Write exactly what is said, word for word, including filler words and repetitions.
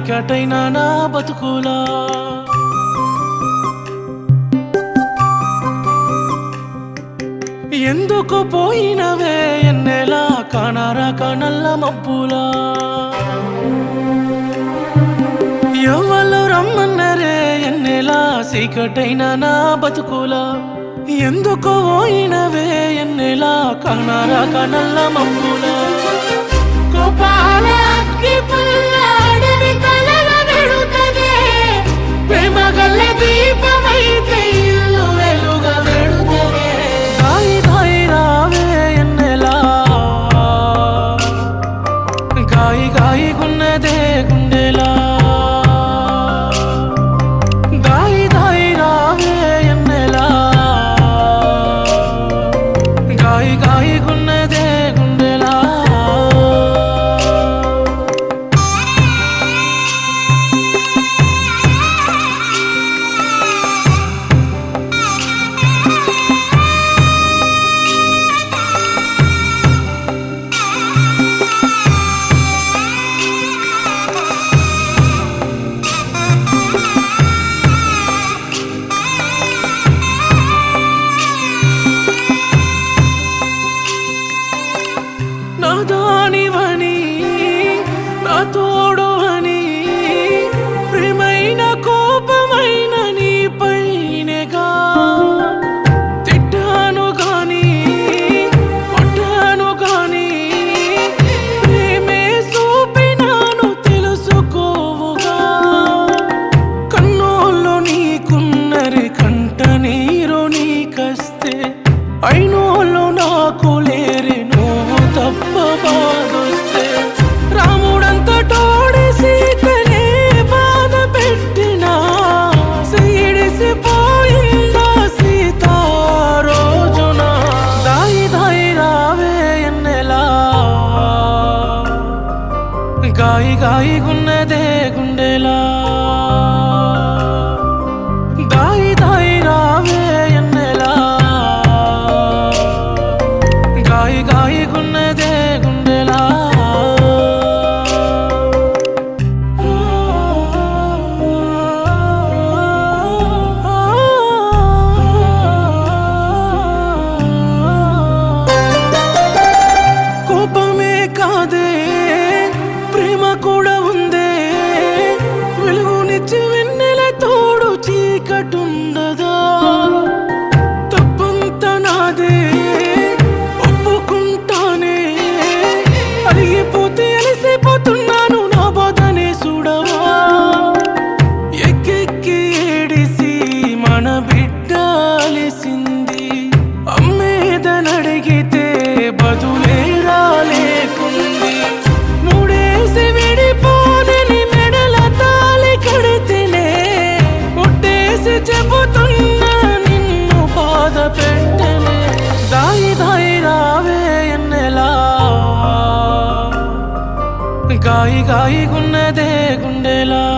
చీకటైన నా బతుకులా ఎందుకు పోయినవే ఎన్నెలా కానరా కనల్ల మబ్బులా ఎవరు రమ్మన్నరే ఎన్నెలా చీకటైన నా బతుకులా ఎందుకు పోయినవే ఎన్నెలా కానరా కనల్ల మబ్బులా గోపాల అగ్గి పుల్ల అడవి కలల వెడుతదే ప్రేమ గల్ల దీపమైతే ఇల్లు వెలుగ వెడుతదే దాయి దాయి రావే ఎన్నెలా గాయి గాయి గున్నదే గుండెలా దాయి దాయి రావే ఎన్నెలా గాయి గాయి గున్నదే గుండెలా నా దానివని నా తోడువని ప్రేమైన కోపమైన నీ పైనగా తిట్టాను గాని కొట్టాను గాని ప్రేమే చూపినాను తెలుసుకోవుగా కన్నోళ్ళు నీకున్నరి కంట నీరు నీకస్తే అయినోళ్ళు నాకు లేరి నువ్వు తప్ప బాధొస్తే రాముడంత తోడి సీతనే బాధ పెట్టినా సీడిసిపోయిందా సీత రోజున దాయి దాయి రావే ఎన్నెలా గాయి గాయి గున్నదే గుండెలా దాయి దాయి రావే ఎన్నెలా గాయి గాయి గున్నదే గుండెలా కోపమే కాదే ప్రేమ కూడా ఉందే వెలుగునిచ్చి వెన్నెల తోడు చీకటుండదా తప్పంత నాదే ఒప్పుకుంటానే అరిగిపోతే అలసిపోతున్నాను నా బాధనే చూడవా ఎక్కెక్కి ఏడిసి మన బిడ్డ అలిసింది అమ్మేదనడిగితే బదులే రాలేకుంది మూడేసి విడిపోదని మెడల తాళి కడితేనే ముట్టేసి చెబుతున్నా నిన్ను బాధ పెట్టనే దాయి దాయి రావే ఎన్నెలా గాయి గాయి గున్నదే గుండెలా